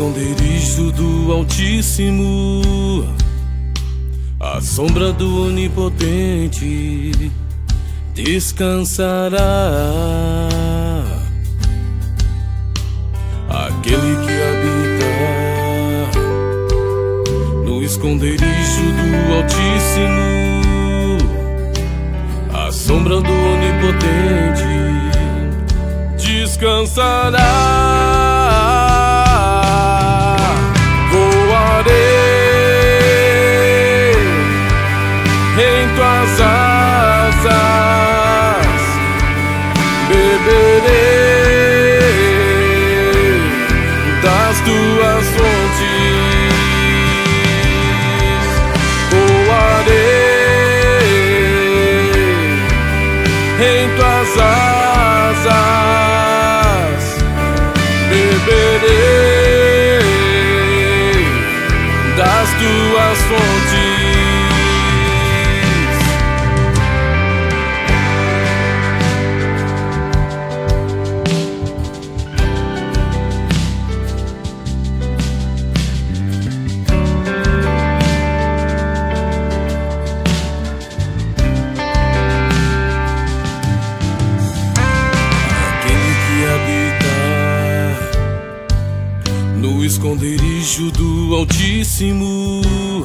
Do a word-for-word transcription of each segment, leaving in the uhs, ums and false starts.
esconderijo do Altíssimo, à sombra do Onipotente descansará aquele que habita no esconderijo do Altíssimo, à sombra do Onipotente descansará. Voarei em tuas asas, beberei das tuas fontes. Voarei em tuas asas, beberei das tuas fontes. No esconderijo do Altíssimo,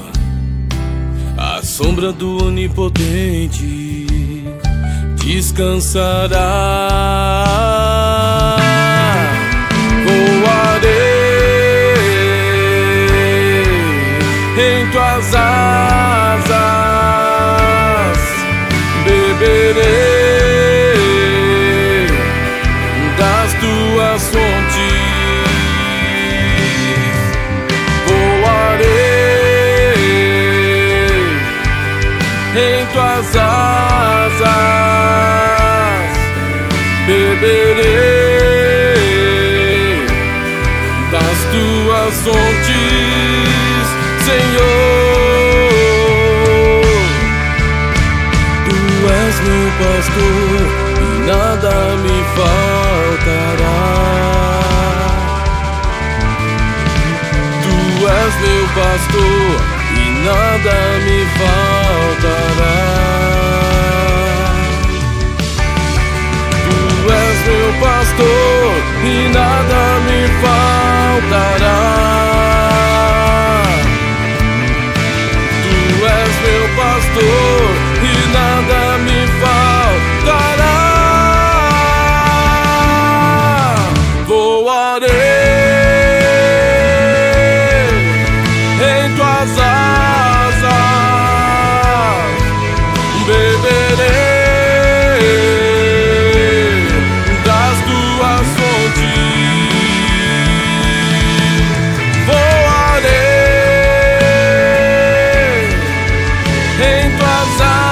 à sombra do Onipotente descansará. Voarei em tuas asas, beberei das tuas fontes. Em tuas asas, beberei das tuas fontes, Senhor. Tu és meu pastor e nada me faltará. Tu és meu pastor e nada me faltará. Tu és meu pastor e nada me faltará. Tu és meu pastor e nada me faltará. Voarei em tuas asas, beberei das tuas fontes. Voarei em tuas asas,